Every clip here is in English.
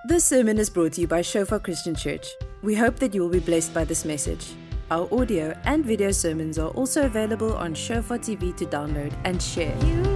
This sermon is brought to you by Shofar Christian Church. We hope that you will be blessed by this message. Our audio and video sermons are also available on Shofar TV to download and share.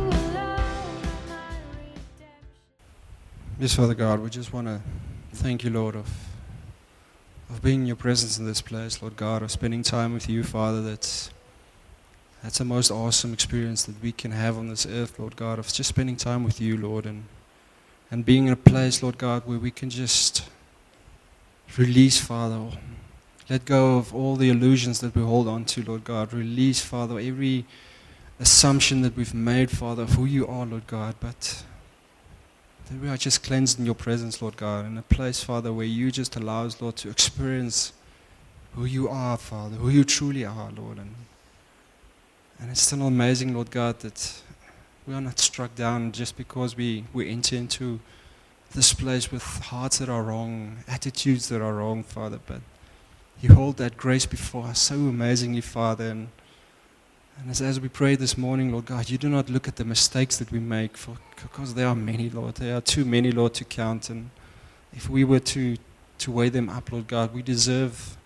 Yes, Father God, we just want to thank you, Lord, of being in your presence in this place, Lord God, of spending time with you, Father. That's the most awesome experience that we can have on this earth, Lord God, of just spending time with you, Lord, and being in a place, Lord God, where we can just release, Father, let go of all the illusions that we hold on to, Lord God. Release, Father, every assumption that we've made, Father, of who you are, Lord God, but that we are just cleansed in your presence, Lord God, in a place, Father, where you just allow us, Lord, to experience who you are, Father, who you truly are, Lord. And it's still amazing, Lord God, that we are not struck down just because we enter into this place with hearts that are wrong, attitudes that are wrong, Father, but you hold that grace before us so amazingly, Father. And as we pray this morning, Lord God, you do not look at the mistakes that we make, because there are many, Lord. There are too many, Lord, to count. And if we were to weigh them up, Lord God, we deserve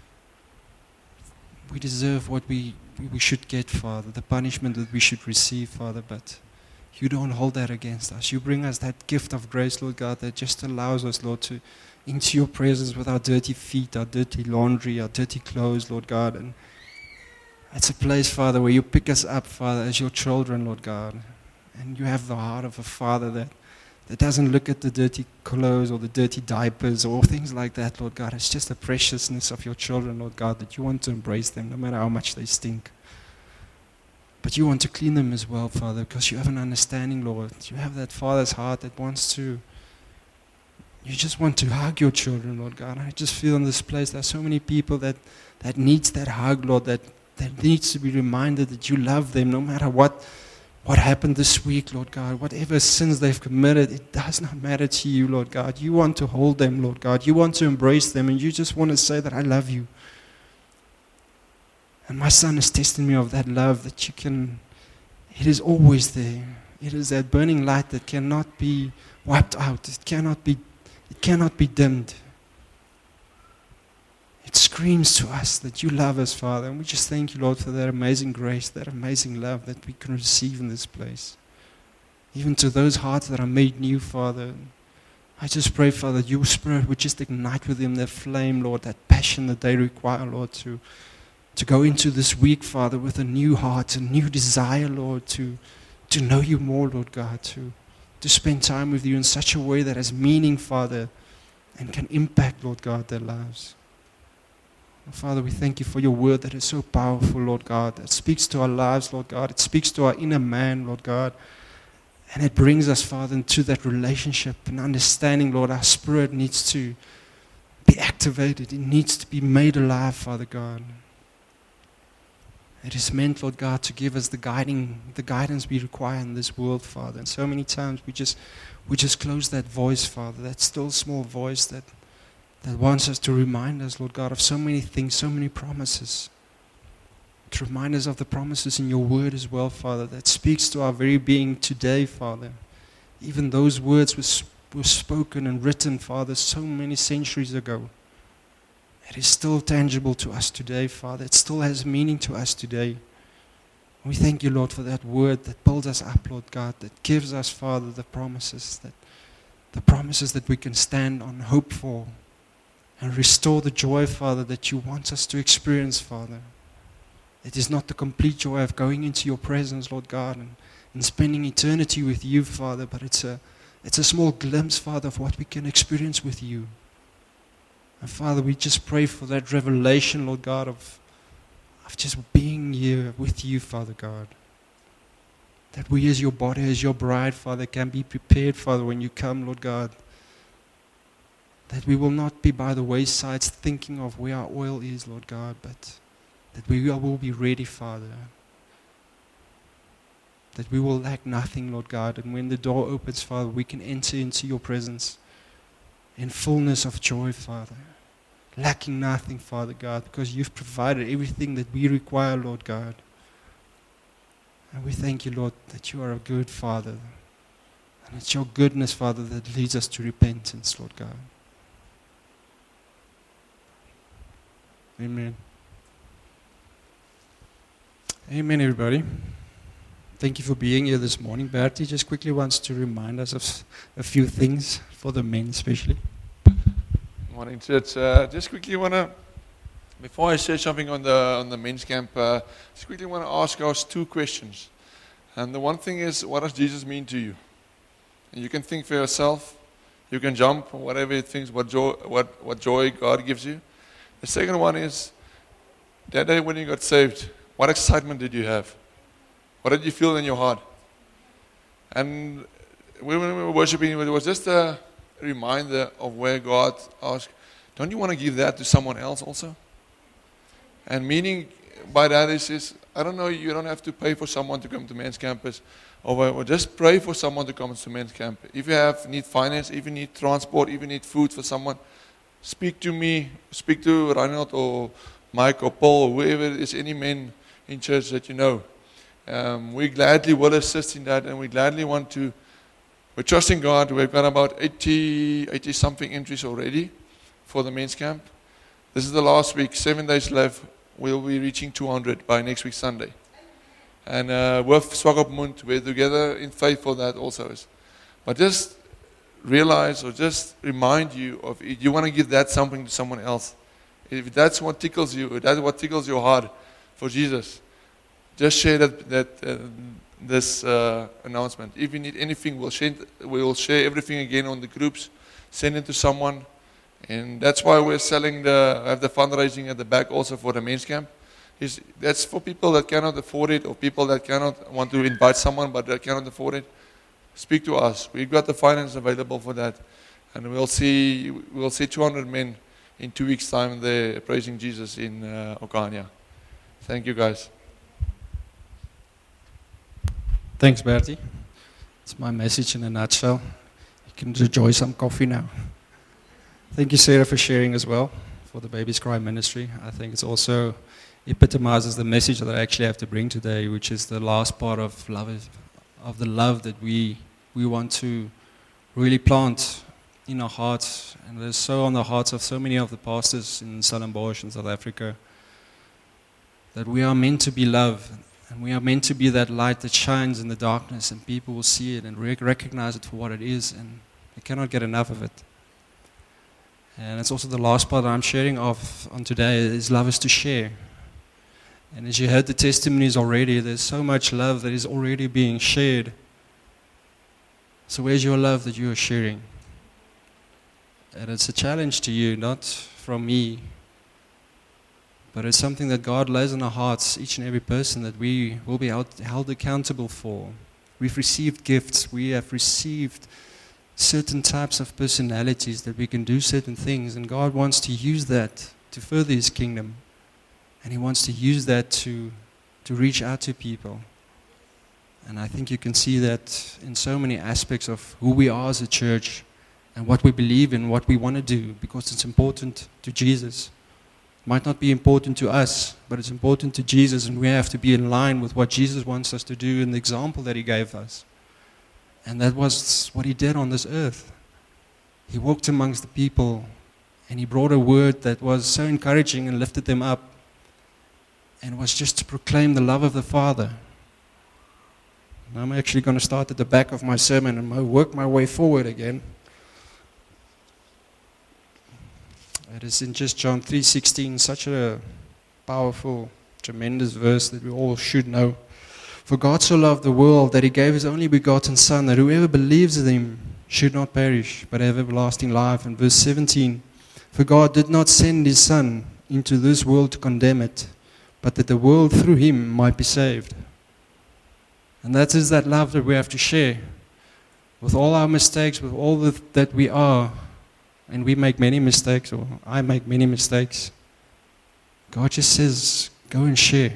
what we should get, Father, the punishment that we should receive, Father, but you don't hold that against us. You bring us that gift of grace, Lord God, that just allows us, Lord, to into your presence with our dirty feet, our dirty laundry, our dirty clothes, Lord God. And it's a place, Father, where you pick us up, Father, as your children, Lord God. And you have the heart of a father that doesn't look at the dirty clothes or the dirty diapers or things like that, Lord God. It's just the preciousness of your children, Lord God, that you want to embrace them no matter how much they stink. But you want to clean them as well, Father, because you have an understanding, Lord. You have that father's heart that wants to, you just want to hug your children, Lord God. I just feel in this place there are so many people that needs that hug, Lord, that needs to be reminded that you love them no matter what happened this week, Lord God. Whatever sins they've committed, it does not matter to you, Lord God. You want to hold them, Lord God. You want to embrace them, and you just want to say that I love you. And my son is testimony of that love that it is always there. It is that burning light that cannot be wiped out. It cannot be dimmed. It screams to us that you love us, Father. And we just thank you, Lord, for that amazing grace, that amazing love that we can receive in this place. Even to those hearts that are made new, Father, I just pray, Father, your Spirit would just ignite within that flame, Lord, that passion that they require, Lord, to go into this week, Father, with a new heart, a new desire, Lord, to know you more, Lord God, to spend time with you in such a way that has meaning, Father, and can impact, Lord God, their lives. Father, we thank you for your word that is so powerful, Lord God, that speaks to our lives, Lord God. It speaks to our inner man, Lord God. And it brings us, Father, into that relationship and understanding, Lord, our spirit needs to be activated. It needs to be made alive, Father God. It is meant, Lord God, to give us the guidance we require in this world, Father. And so many times we just close that voice, Father, that still small voice that wants us to remind us, Lord God, of so many things, so many promises. To remind us of the promises in your word as well, Father, that speaks to our very being today, Father. Even those words were spoken and written, Father, so many centuries ago. It is still tangible to us today, Father. It still has meaning to us today. We thank you, Lord, for that word that builds us up, Lord God, that gives us, Father, the promises that we can stand on, hope for, and restore the joy, Father, that you want us to experience, Father. It is not the complete joy of going into your presence, Lord God, and spending eternity with you, Father, but it's a small glimpse, Father, of what we can experience with you. And Father, we just pray for that revelation, Lord God, of just being here with you, Father God. That we as your body, as your bride, Father, can be prepared, Father, when you come, Lord God. That we will not be by the waysides thinking of where our oil is, Lord God, but that we will be ready, Father. That we will lack nothing, Lord God. And when the door opens, Father, we can enter into your presence in fullness of joy, Father. Lacking nothing, Father God, because you've provided everything that we require, Lord God. And we thank you, Lord, that you are a good Father. And it's your goodness, Father, that leads us to repentance, Lord God. Amen. Amen, everybody. Thank you for being here this morning. Bertie just quickly wants to remind us of a few things, for the men especially. Morning, church. Just quickly want to, before I say something on the men's camp, just quickly want to ask us two questions. And the one thing is, what does Jesus mean to you? And you can think for yourself. You can jump, whatever you think, what joy God gives you. The second one is, that day when you got saved, what excitement did you have? What did you feel in your heart? And when we were worshiping, it was just a reminder of where God asked, don't you want to give that to someone else also? And meaning by that is I don't know, you don't have to pay for someone to come to men's campus, or just pray for someone to come to men's camp. If you need finance, if you need transport, if you need food for someone, speak to me, speak to Reinhard or Mike or Paul or whoever it is, any men in church that you know. We gladly will assist in that, and we gladly want to. We're trusting God. We've got about 80 something entries already for the men's camp. This is the last week, 7 days left. We'll be reaching 200 by next week Sunday. And with Swakopmund, we're together in faith for that also. But just realize or just remind you of, if you want to give that something to someone else, if that's what tickles you, if that's what tickles your heart for Jesus, just share this announcement. If you need anything, we'll share everything again on the groups. Send it to someone, and that's why we're have the fundraising at the back also for the men's camp. That's for people that cannot afford it, or people that cannot want to invite someone but that cannot afford it. Speak to us. We've got the finance available for that, and we'll see 200 men in 2 weeks' time there praising Jesus in Okania. Thank you, guys. Thanks, Bertie. It's my message in a nutshell. You can enjoy some coffee now. Thank you, Sarah, for sharing as well for the Babies Cry ministry. I think it's also epitomizes the message that I actually have to bring today, which is the last part of the love that we want to really plant in our hearts. And it's so on the hearts of so many of the pastors in Stellenbosch in South Africa, that we are meant to be love. And we are meant to be that light that shines in the darkness, and people will see it and recognize it for what it is, and they cannot get enough of it. And it's also the last part that I'm sharing off on today is love is to share. And as you heard the testimonies already, there's so much love that is already being shared. So where's your love that you are sharing? And it's a challenge to you, not from me, but it's something that God lays in our hearts, each and every person, that we will be held accountable for. We've received gifts. We have received certain types of personalities that we can do certain things. And God wants to use that to further His kingdom. And He wants to use that to reach out to people. And I think you can see that in so many aspects of who we are as a church and what we believe in, what we want to do, because it's important to Jesus. Might not be important to us, but it's important to Jesus, and we have to be in line with what Jesus wants us to do and the example that He gave us. And that was what He did on this earth. He walked amongst the people, and He brought a word that was so encouraging and lifted them up, and was just to proclaim the love of the Father. And I'm actually going to start at the back of my sermon and work my way forward again. It is in just John 3:16, such a powerful, tremendous verse that we all should know. For God so loved the world that He gave His only begotten Son, that whoever believes in Him should not perish, but have everlasting life. And verse 17, for God did not send His Son into this world to condemn it, but that the world through Him might be saved. And that is that love that we have to share. With all our mistakes, with all that we are, and we make many mistakes, or I make many mistakes, God just says, go and share.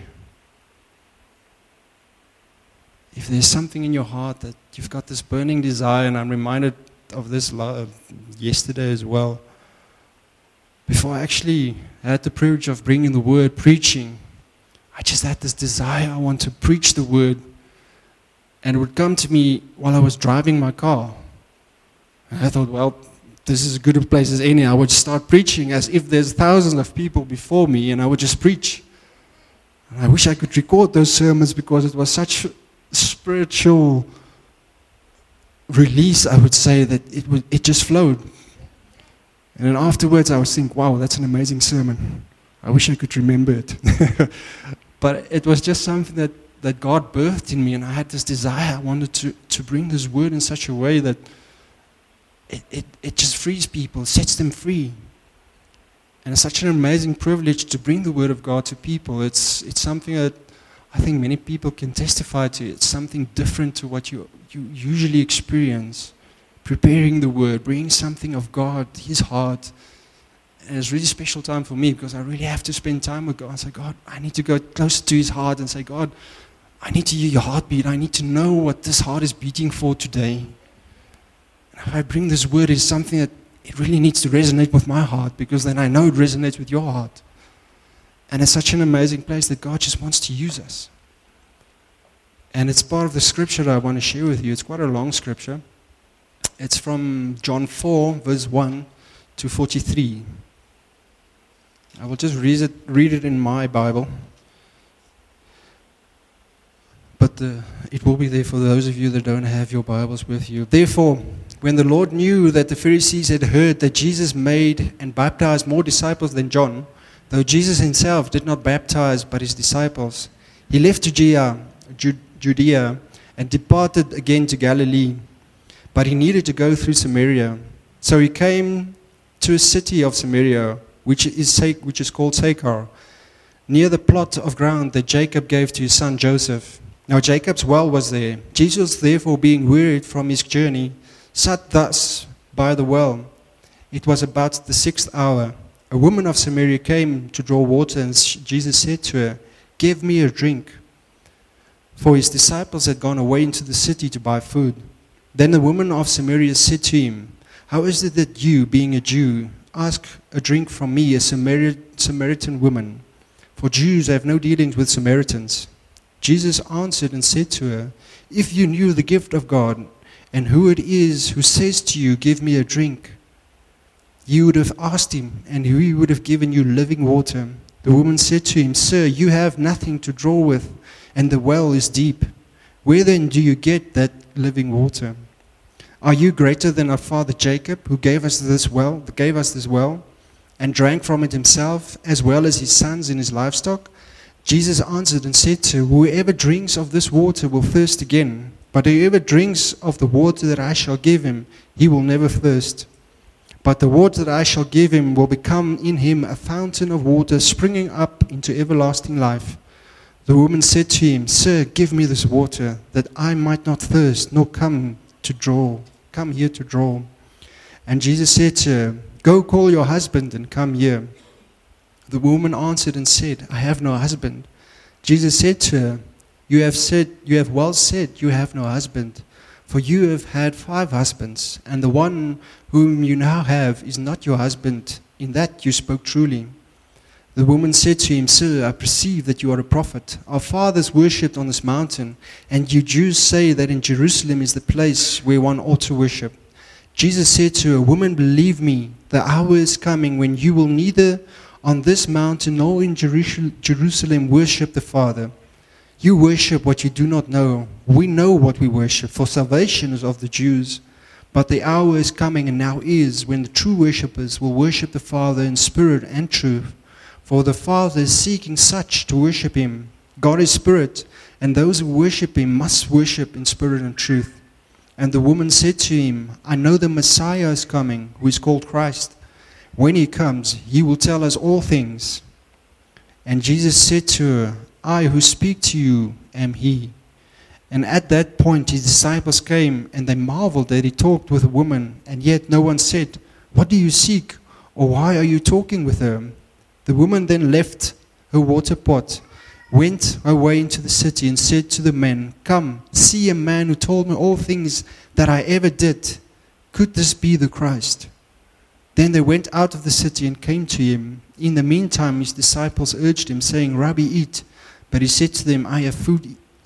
If there's something in your heart that you've got this burning desire, and I'm reminded of this yesterday as well, before I actually had the privilege of bringing the word, preaching, I just had this desire, I want to preach the word. And it would come to me while I was driving my car. And I thought, well, this is as good a place as any. I would start preaching as if there's thousands of people before me, and I would just preach. And I wish I could record those sermons because it was such spiritual release, I would say, that it just flowed. And then afterwards I would think, wow, that's an amazing sermon. I wish I could remember it. But it was just something that God birthed in me, and I had this desire. I wanted to bring this word in such a way that it just frees people, sets them free. And it's such an amazing privilege to bring the word of God to people. It's something that I think many people can testify to. It's something different to what you usually experience. Preparing the word, bringing something of God, His heart. And it's a really special time for me because I really have to spend time with God and say, God, I need to go closer to His heart and say, God, I need to hear your heartbeat. I need to know what this heart is beating for today. And if I bring this word, it's something that it really needs to resonate with my heart, because then I know it resonates with your heart. And it's such an amazing place that God just wants to use us. And it's part of the scripture that I want to share with you. It's quite a long scripture. It's from John 4, verse 1 to 43. I will just read it in my Bible. But it will be there for those of you that don't have your Bibles with you. Therefore, when the Lord knew that the Pharisees had heard that Jesus made and baptized more disciples than John, though Jesus himself did not baptize but his disciples, he left Judea and departed again to Galilee. But he needed to go through Samaria. So he came to a city of Samaria, which is called Sychar, near the plot of ground that Jacob gave to his son Joseph. Now Jacob's well was there. Jesus, therefore, being wearied from his journey, sat thus by the well. It was about the 6th hour. A woman of Samaria came to draw water, and Jesus said to her, "Give me a drink." For his disciples had gone away into the city to buy food. Then the woman of Samaria said to him, "How is it that you, being a Jew, ask a drink from me, a Samaritan woman? For Jews have no dealings with Samaritans." Jesus answered and said to her, "If you knew the gift of God, and who it is who says to you, 'Give me a drink,' you would have asked him, and he would have given you living water." The woman said to him, "Sir, you have nothing to draw with, and the well is deep. Where then do you get that living water? Are you greater than our father Jacob, who gave us this well, and drank from it himself, as well as his sons and his livestock?" Jesus answered and said to her, "Whoever drinks of this water will thirst again, but whoever drinks of the water that I shall give him, he will never thirst. But the water that I shall give him will become in him a fountain of water springing up into everlasting life." The woman said to him, "Sir, give me this water, that I might not thirst, nor come here to draw." And Jesus said to her, "Go call your husband and come here." The woman answered and said, "I have no husband." Jesus said to her, You have well said, you have no husband. For you have had 5 husbands, and the one whom you now have is not your husband. In that you spoke truly." The woman said to him, "Sir, I perceive that you are a prophet. Our fathers worshipped on this mountain, and you Jews say that in Jerusalem is the place where one ought to worship." Jesus said to her, "Woman, believe me, the hour is coming when you will neither on this mountain nor in Jerusalem worship the Father. You worship what you do not know. We know what we worship, for salvation is of the Jews. But the hour is coming, and now is, when the true worshippers will worship the Father in spirit and truth. For the Father is seeking such to worship him. God is spirit, and those who worship him must worship in spirit and truth." And the woman said to him, "I know the Messiah is coming, who is called Christ. When he comes, he will tell us all things." And Jesus said to her, "I who speak to you am he." And at that point his disciples came, and they marveled that he talked with a woman, and yet no one said, "What do you seek?" or "Why are you talking with her?" The woman then left her water pot, went away into the city, and said to the men, "Come, see a man who told me all things that I ever did. Could this be the Christ?" Then they went out of the city and came to him. In the meantime his disciples urged him, saying, "Rabbi, eat." But he said to them, "I have food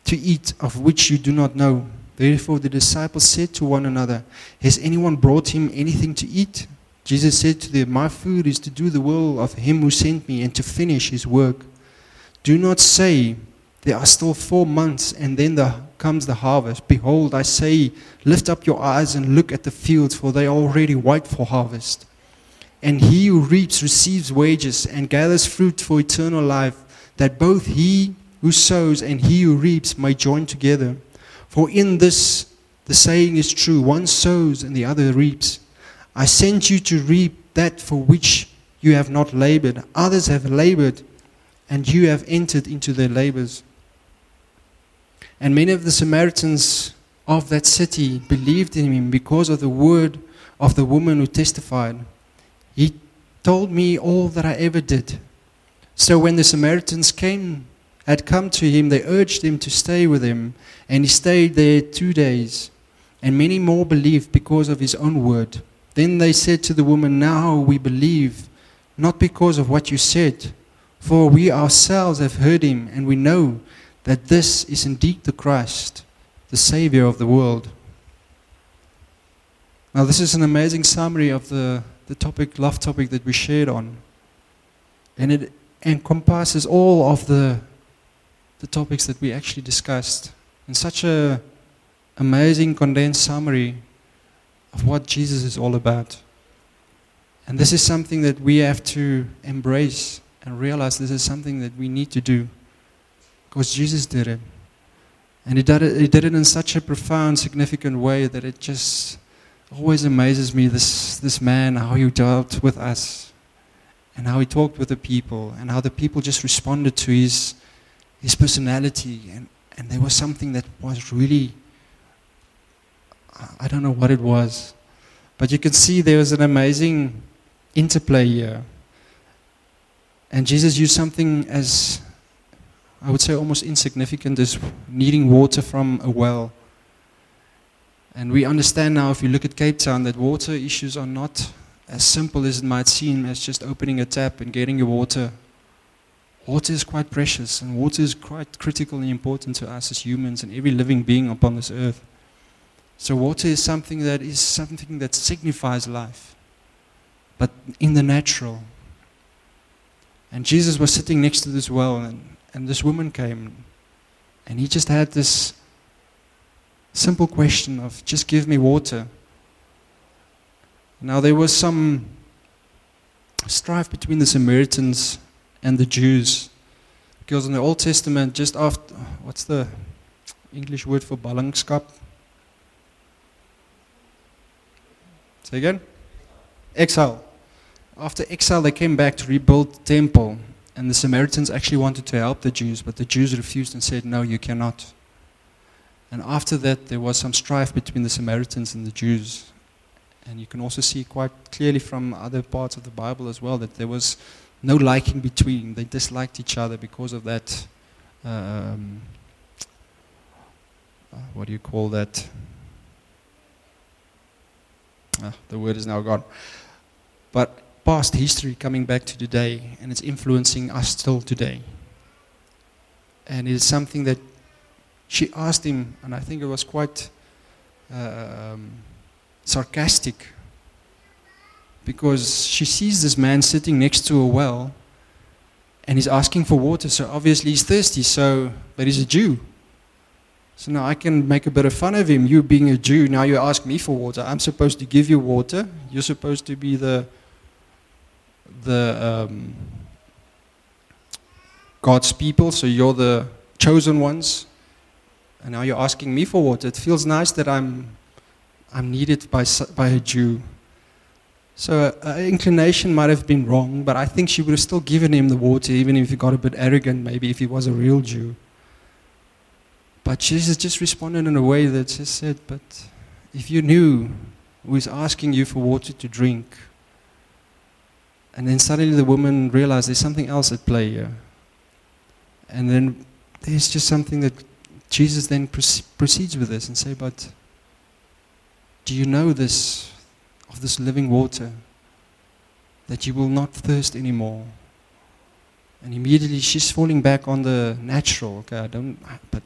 to eat of which you do not know. Therefore the disciples said to one another, has anyone brought him anything to eat? Jesus said to them, my food is to do the will of him who sent me and to finish his work. Do not say, there are still 4 months and then comes the harvest. Behold, I say, lift up your eyes and look at the fields, for they are already white for harvest. And he who reaps receives wages and gathers fruit for eternal life, that both he who sows and he who reaps may join together. For in this the saying is true, one sows and the other reaps. I sent you to reap that for which you have not labored. Others have labored, and you have entered into their labors. And many of the Samaritans of that city believed in him because of the word of the woman who testified, he told me all that I ever did. So when the Samaritans had come to him, they urged him to stay with them, and he stayed there 2 days. And many more believed because of his own word. Then they said to the woman, now we believe, not because of what you said, for we ourselves have heard him, and we know that this is indeed the Christ, the Savior of the world. Now this is an amazing summary of the love topic that we shared on. And it encompasses all of the topics that we actually discussed in such a amazing condensed summary of what Jesus is all about. And this is something that we have to embrace and realize this is something that we need to do, because Jesus did it. And he did it in such a profound, significant way that it just always amazes me, this man, how he dealt with us and how he talked with the people and how the people just responded to his personality. And there was something that was really, I don't know what it was, but you can see there was an amazing interplay here. And Jesus used something as, I would say, almost insignificant as needing water from a well. And we understand now, if you look at Cape Town, that water issues are not as simple as it might seem as just opening a tap and getting your water. Water is quite precious, and water is quite critical and important to us as humans and every living being upon this earth. So water is something that signifies life, but in the natural. And Jesus was sitting next to this well, and this woman came, and he just had this simple question of, just give me water. Now there was some strife between the Samaritans and the Jews, because in the Old Testament, just after, what's the English word for ballingskap? Say again? Exile. After exile, they came back to rebuild the temple, and the Samaritans actually wanted to help the Jews, but the Jews refused and said, no, you cannot. And after that, there was some strife between the Samaritans and the Jews. And you can also see quite clearly from other parts of the Bible as well that there was no liking between. They disliked each other because of that, what do you call that? The word is now gone. But past history coming back to today, and it's influencing us still today. And it is something that she asked him, and I think it was quite sarcastic, because she sees this man sitting next to a well, and he's asking for water, so obviously he's thirsty, but he's a Jew. So now I can make a bit of fun of him. You being a Jew, now you ask me for water. I'm supposed to give you water. You're supposed to be the God's people, so you're the chosen ones. And now you're asking me for water. It feels nice that I'm needed by a Jew. So her inclination might have been wrong, but I think she would have still given him the water, even if he got a bit arrogant, maybe if he was a real Jew. But Jesus just responded in a way that just said, but if you knew who is asking you for water to drink. And then suddenly the woman realized there's something else at play here. And then there's just something that Jesus then proceeds with this and say, but do you know this, of this living water, that you will not thirst anymore? And immediately she's falling back on the natural. Okay, but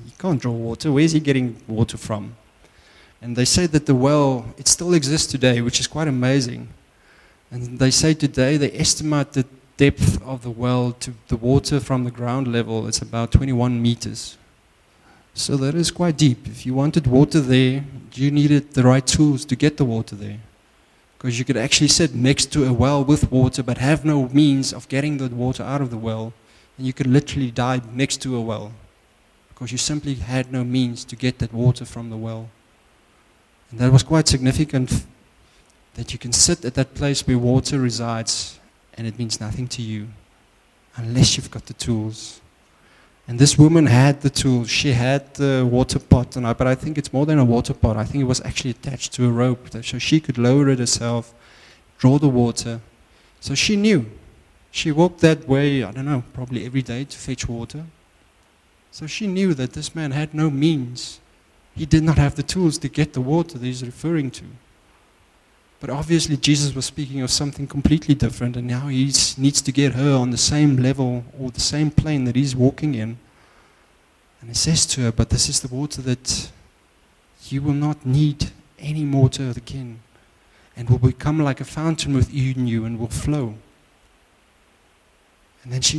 He can't draw water. Where's he getting water from? And they say that the well, it still exists today, which is quite amazing. And they say today they estimate the depth of the well to the water from the ground level. It's about 21 meters. So that is quite deep. If you wanted water there, you needed the right tools to get the water there. Because you could actually sit next to a well with water but have no means of getting the water out of the well. And you could literally die next to a well. Because you simply had no means to get that water from the well. And that was quite significant, that you can sit at that place where water resides and it means nothing to you unless you've got the tools. And this woman had the tools. She had the water pot, but I think it's more than a water pot. I think it was actually attached to a rope, so she could lower it herself, draw the water. So she knew. She walked that way, I don't know, probably every day to fetch water. So she knew that this man had no means. He did not have the tools to get the water that he's referring to. But obviously Jesus was speaking of something completely different, and now he needs to get her on the same level or the same plane that he's walking in. And he says to her, but this is the water that you will not need any water again, and will become like a fountain within you and will flow. And then she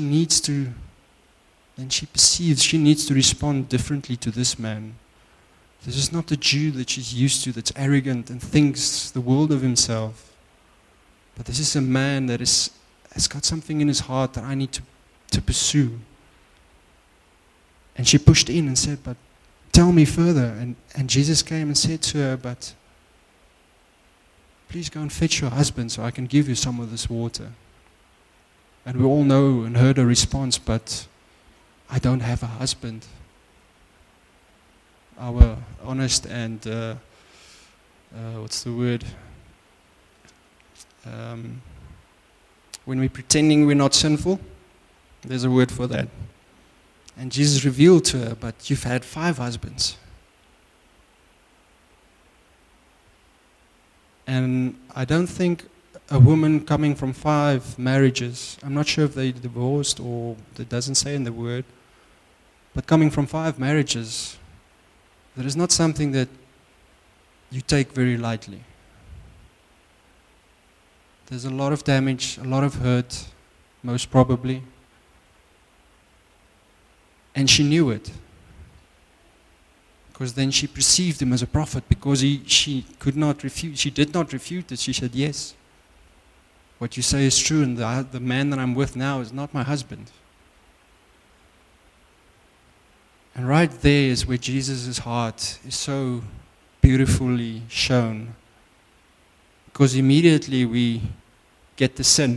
perceives she needs to respond differently to this man. This is not the Jew that she's used to, that's arrogant and thinks the world of himself. But this is a man that has got something in his heart that I need to pursue. And she pushed in and said, but tell me further. And Jesus came and said to her, but please go and fetch your husband so I can give you some of this water. And we all know and heard her response, but I don't have a husband. Our honest and, what's the word? When we're pretending we're not sinful, there's a word for that. And Jesus revealed to her, but you've had 5 husbands. And I don't think a woman coming from 5 marriages, I'm not sure if they divorced or it doesn't say in the word, but coming from 5 marriages, that is not something that you take very lightly. There's a lot of damage, a lot of hurt, most probably. And she knew it. Because then she perceived him as a prophet, because she did not refute it. She said, yes, what you say is true, and the man that I'm with now is not my husband. And right there is where Jesus' heart is so beautifully shown. Because immediately we get the sin.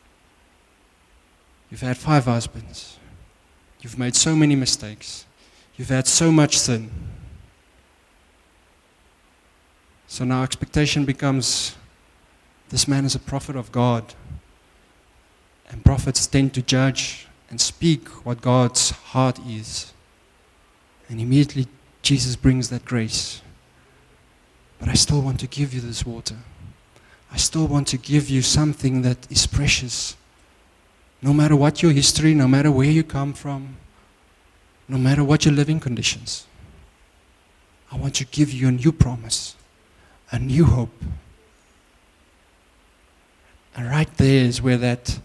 You've had 5 husbands. You've made so many mistakes. You've had so much sin. So now expectation becomes, this man is a prophet of God. And prophets tend to judge and speak what God's heart is. And immediately Jesus brings that grace. But I still want to give you this water. I still want to give you something that is precious. No matter what your history, no matter where you come from, no matter what your living conditions. I want to give you a new promise, a new hope. And right there is where that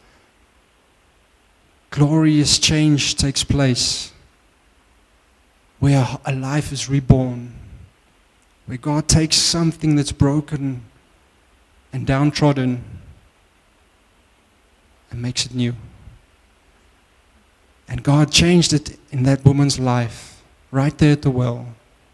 glorious change takes place. Where a life is reborn, where God takes something that's broken and downtrodden and makes it new. And God changed it in that woman's life, right there at the well.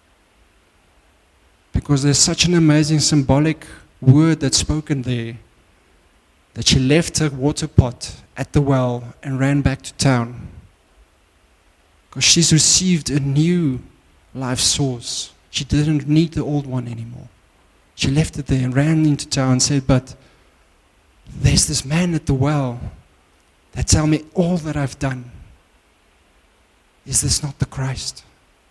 Because there's such an amazing symbolic word that's spoken there, that she left her water pot at the well and ran back to town. Because she's received a new life source. She didn't need the old one anymore. She left it there and ran into town and said, but there's this man at the well that tell me all that I've done. Is this not the Christ?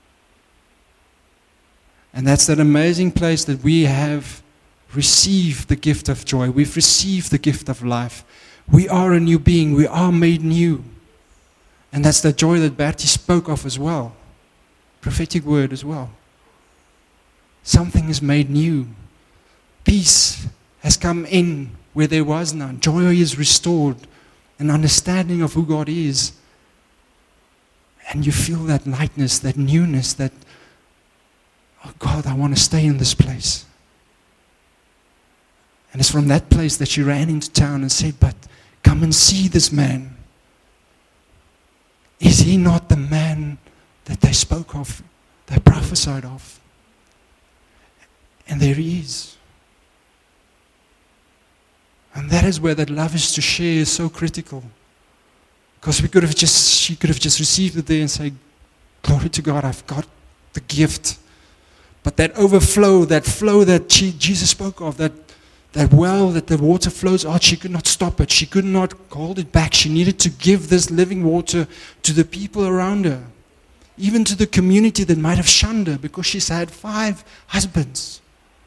And that's that amazing place that we have received the gift of joy. We've received the gift of life. We are a new being. We are made new. And that's the joy that Bertie spoke of as well. prophetic word as well. Something is made new. Peace has come in where there was none. Joy is restored. An understanding of who God is. And you feel that lightness, that newness, that, oh God, I want to stay in this place. And it's from that place that she ran into town and said, but come and see this man. Is he not the man that they spoke of, they prophesied of? And there he is. And that is where that love is to share is so critical. Because she could have just received it there and say, glory to God, I've got the gift. But that overflow, that flow that Jesus spoke of, that well that the water flows out, she could not stop it. She could not hold it back. She needed to give this living water to the people around her. Even to the community that might have shunned her because she's had 5 husbands.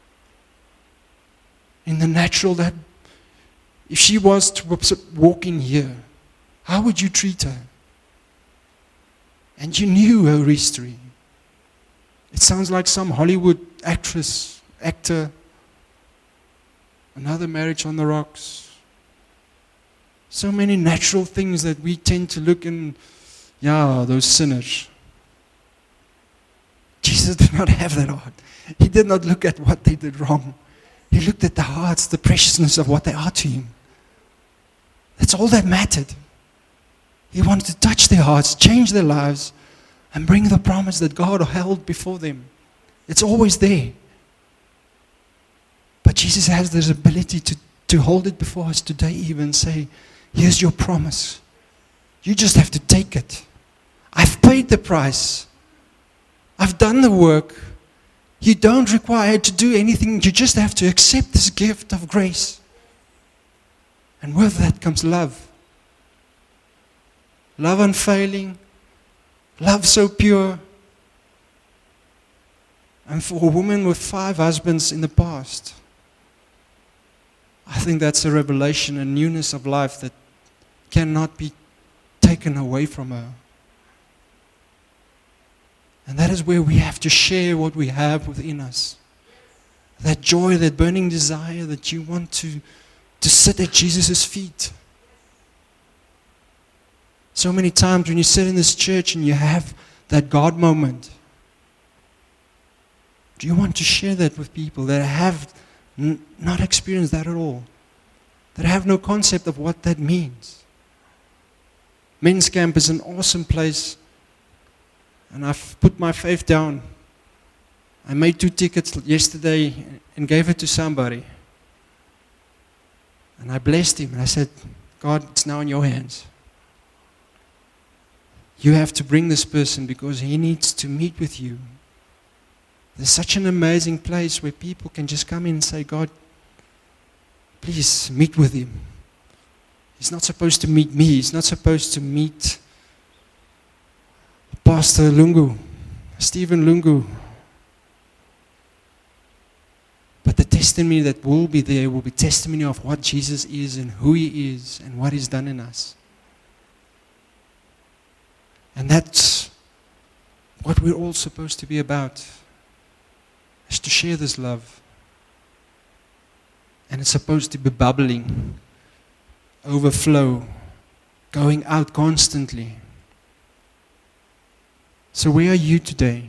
In the natural, that if she was to walk in here, how would you treat her? And you knew her history. It sounds like some Hollywood actor, another marriage on the rocks. So many natural things that we tend to look in, those sinners. Jesus did not have that heart. He did not look at what they did wrong. He looked at the hearts, the preciousness of what they are to him. That's all that mattered. He wanted to touch their hearts, change their lives, and bring the promise that God held before them. It's always there. But Jesus has this ability to hold it before us today even, say, here's your promise. You just have to take it. I've paid the price. I've done the work. You don't require to do anything. You just have to accept this gift of grace. And with that comes love. Love unfailing. Love so pure. And for a woman with 5 husbands in the past, I think that's a revelation, a newness of life that cannot be taken away from her. And that is where we have to share what we have within us. That joy, that burning desire that you want to sit at Jesus' feet. So many times when you sit in this church and you have that God moment, do you want to share that with people that have not experienced that at all? That have no concept of what that means? Men's camp is an awesome place. And I've put my faith down. I made 2 tickets yesterday and gave it to somebody. And I blessed him. And I said, God, it's now in your hands. You have to bring this person because he needs to meet with you. There's such an amazing place where people can just come in and say, God, please meet with him. He's not supposed to meet me. He's not supposed to meet Pastor Lungu, Stephen Lungu. But the testimony that will be there will be testimony of what Jesus is and who he is and what he's done in us. And that's what we're all supposed to be about, is to share this love. And it's supposed to be bubbling, overflow, going out constantly. So where are you today?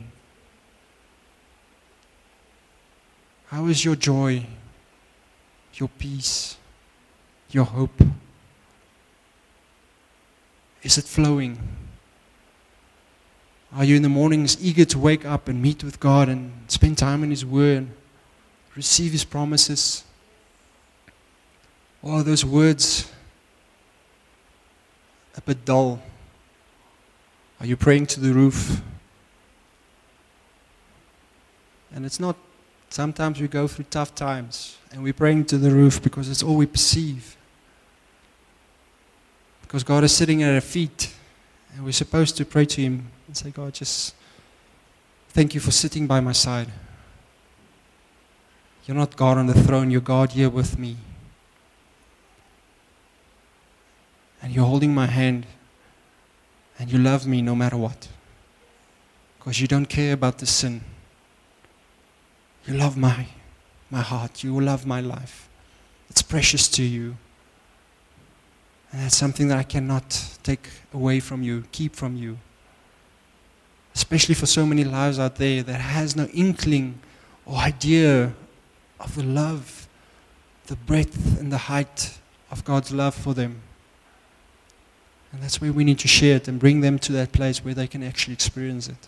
How is your joy, your peace, your hope? Is it flowing? Are you in the mornings eager to wake up and meet with God and spend time in his word, receive his promises? Or are those words a bit dull? Are you praying to the roof? And it's not, sometimes we go through tough times and we're praying to the roof because it's all we perceive. Because God is sitting at our feet and we're supposed to pray to him and say, God, just thank you for sitting by my side. You're not God on the throne, you're God here with me. And you're holding my hand. And you love me no matter what. because you don't care about the sin. You love my heart. You love my life. It's precious to you. And that's something that I cannot take away from you, keep from you. Especially for so many lives out there that has no inkling or idea of the love, the breadth and the height of God's love for them. And that's where we need to share it and bring them to that place where they can actually experience it.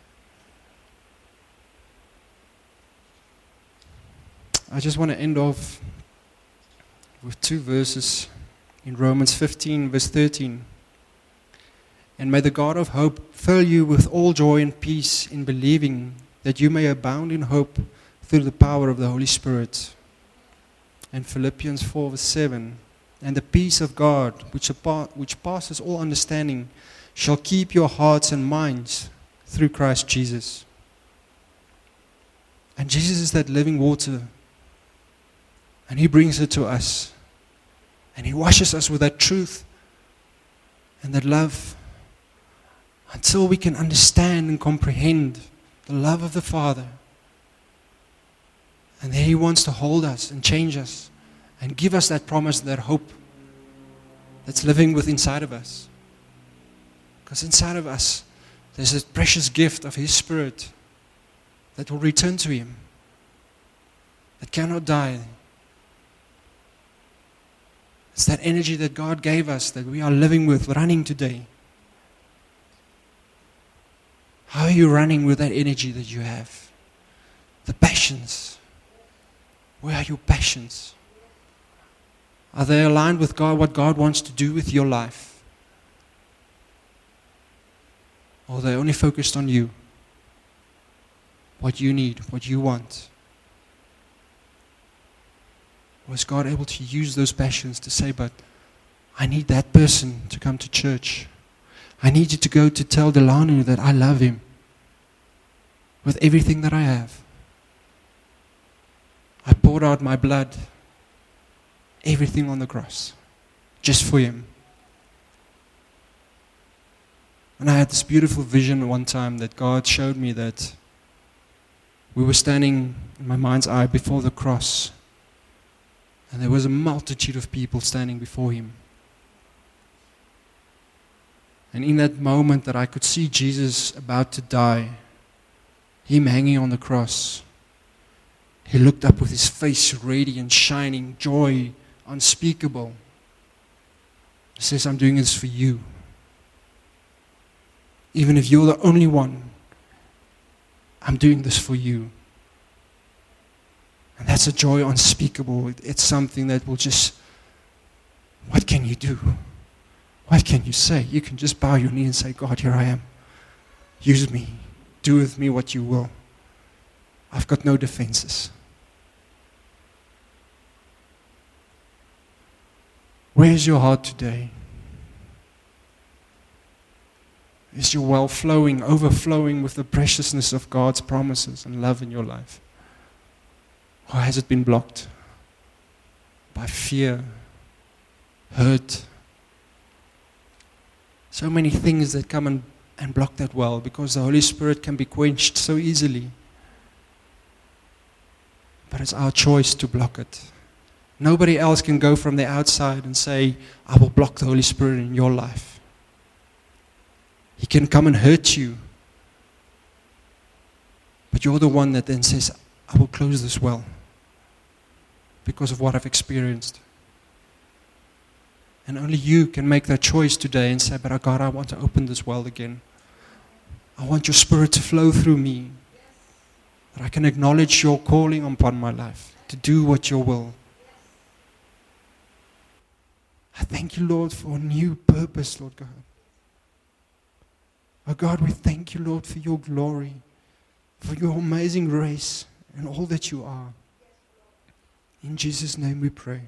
I just want to end off with 2 verses in Romans 15, verse 13. And may the God of hope fill you with all joy and peace in believing, that you may abound in hope through the power of the Holy Spirit. And Philippians 4, verse 7. And the peace of God, which passes all understanding, shall keep your hearts and minds through Christ Jesus. And Jesus is that living water. And He brings it to us. And He washes us with that truth and that love until we can understand and comprehend the love of the Father. And then He wants to hold us and change us and give us that promise, that hope that's living within inside of us. Because inside of us, there's a precious gift of His Spirit that will return to Him, that cannot die. It's that energy that God gave us that we are living with, running today. How are you running with that energy that you have? The passions. Where are your passions? Are they aligned with God, what God wants to do with your life? Or are they only focused on you? What you need, what you want? Was God able to use those passions to say, but I need that person to come to church. I need you to go to tell Delano that I love him with everything that I have. I poured out my blood, everything on the cross, just for him. And I had this beautiful vision one time that God showed me that we were standing in my mind's eye before the cross, and there was a multitude of people standing before him. And in that moment that I could see Jesus about to die, him hanging on the cross, he looked up with his face radiant, shining, joy unspeakable. He says, I'm doing this for you. Even if you're the only one, I'm doing this for you. And that's a joy unspeakable. It's something that will just, what can you do? What can you say? You can just bow your knee and say, God, here I am. Use me. Do with me what you will. I've got no defenses. Where's your heart today? Is your well flowing, overflowing with the preciousness of God's promises and love in your life? Or has it been blocked by fear, hurt? So many things that come and block that well, because the Holy Spirit can be quenched so easily. But it's our choice to block it. Nobody else can go from the outside and say, I will block the Holy Spirit in your life. He can come and hurt you. But you're the one that then says, I will close this well because of what I've experienced. And only you can make that choice today and say, but God, I want to open this well again. I want your Spirit to flow through me. That I can acknowledge your calling upon my life to do what your will. I thank you, Lord, for a new purpose, Lord God. Oh God, we thank you, Lord, for your glory, for your amazing grace and all that you are. In Jesus' name we pray.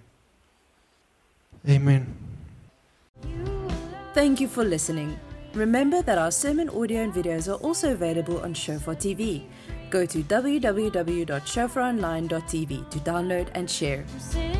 Amen. Thank you for listening. Remember that our sermon audio and videos are also available on Shofar TV. Go to www.shofaronline.tv to download and share.